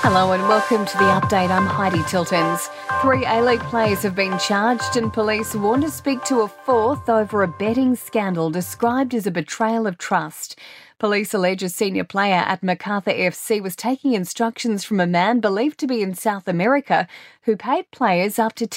Hello and welcome to the update. I'm Heidi Tiltons. 3 A-League players have been charged and police want to speak to a fourth over a betting scandal described as a betrayal of trust. Police allege a senior player at Macarthur FC was taking instructions from a man believed to be in South America who paid players up to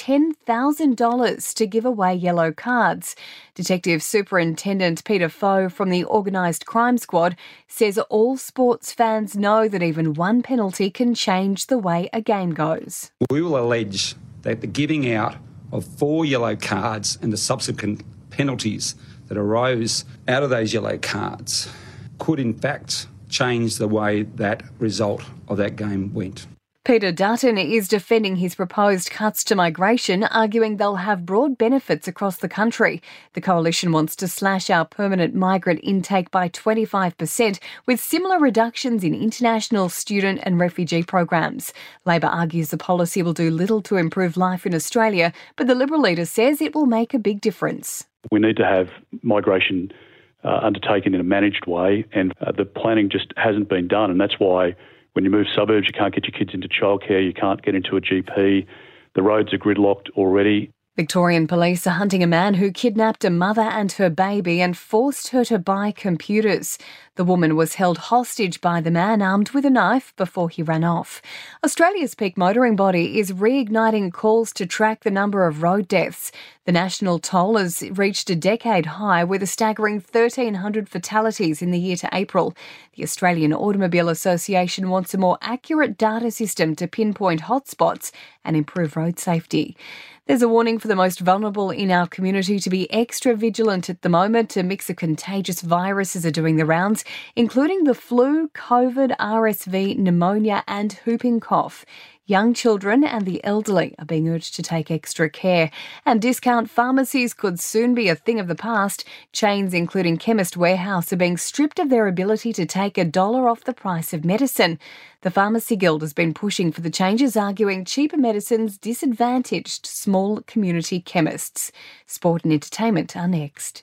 $10,000 to give away yellow cards. Detective Superintendent Peter Foe from the Organised Crime Squad says all sports fans know that even one penalty can change the way a game goes. We will allege that the giving out of 4 yellow cards and the subsequent penalties that arose out of those yellow cards could in fact change the way that result of that game went. Peter Dutton is defending his proposed cuts to migration, arguing they'll have broad benefits across the country. The coalition wants to slash our permanent migrant intake by 25%, with similar reductions in international student and refugee programs. Labor argues the policy will do little to improve life in Australia, but the Liberal leader says it will make a big difference. We need to have migration undertaken in a managed way, and the planning just hasn't been done, and that's why when you move suburbs, you can't get your kids into childcare, you can't get into a GP, the roads are gridlocked already. Victorian police are hunting a man who kidnapped a mother and her baby and forced her to buy computers. The woman was held hostage by the man armed with a knife before he ran off. Australia's peak motoring body is reigniting calls to track the number of road deaths. The national toll has reached a decade high with a staggering 1,300 fatalities in the year to April. The Australian Automobile Association wants a more accurate data system to pinpoint hotspots and improve road safety. There's a warning for the most vulnerable in our community to be extra vigilant at the moment. A mix of contagious viruses are doing the rounds, including the flu, COVID, RSV, pneumonia and whooping cough. Young children and the elderly are being urged to take extra care. And discount pharmacies could soon be a thing of the past. Chains, including Chemist Warehouse, are being stripped of their ability to take $1 off the price of medicine. The Pharmacy Guild has been pushing for the changes, arguing cheaper medicines disadvantaged small community chemists. Sport and entertainment are next.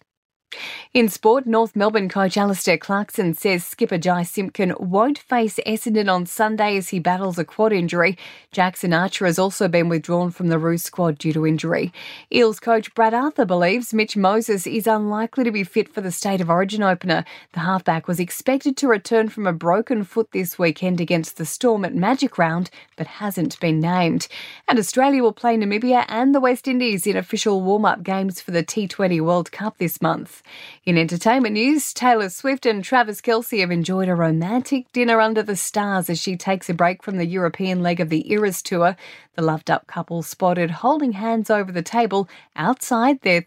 In sport, North Melbourne coach Alistair Clarkson says skipper Jai Simpkin won't face Essendon on Sunday as he battles a quad injury. Jackson Archer has also been withdrawn from the Roos squad due to injury. Eels coach Brad Arthur believes Mitch Moses is unlikely to be fit for the State of Origin opener. The halfback was expected to return from a broken foot this weekend against the Storm at Magic Round, but hasn't been named. And Australia will play Namibia and the West Indies in official warm-up games for the T20 World Cup this month. In entertainment news, Taylor Swift and Travis Kelce have enjoyed a romantic dinner under the stars as she takes a break from the European leg of the Eras Tour. The loved-up couple spotted holding hands over the table outside their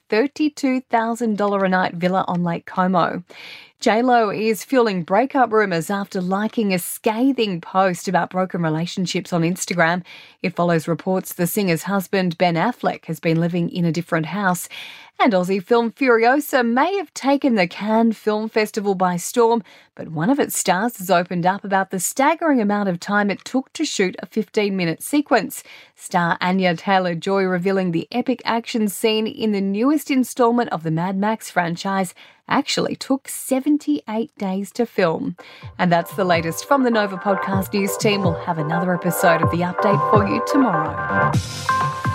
$32,000 a night villa on Lake Como. J-Lo is fueling breakup rumours after liking a scathing post about broken relationships on Instagram. It follows reports the singer's husband, Ben Affleck, has been living in a different house. And Aussie film Furiosa may have taken the Cannes Film Festival by storm, but one of its stars has opened up about the staggering amount of time it took to shoot a 15-minute sequence. Star Anya Taylor-Joy revealing the epic action scene in the newest instalment of the Mad Max franchise actually took 78 days to film. And that's the latest from the Nova Podcast News team. We'll have another episode of The Update for you tomorrow.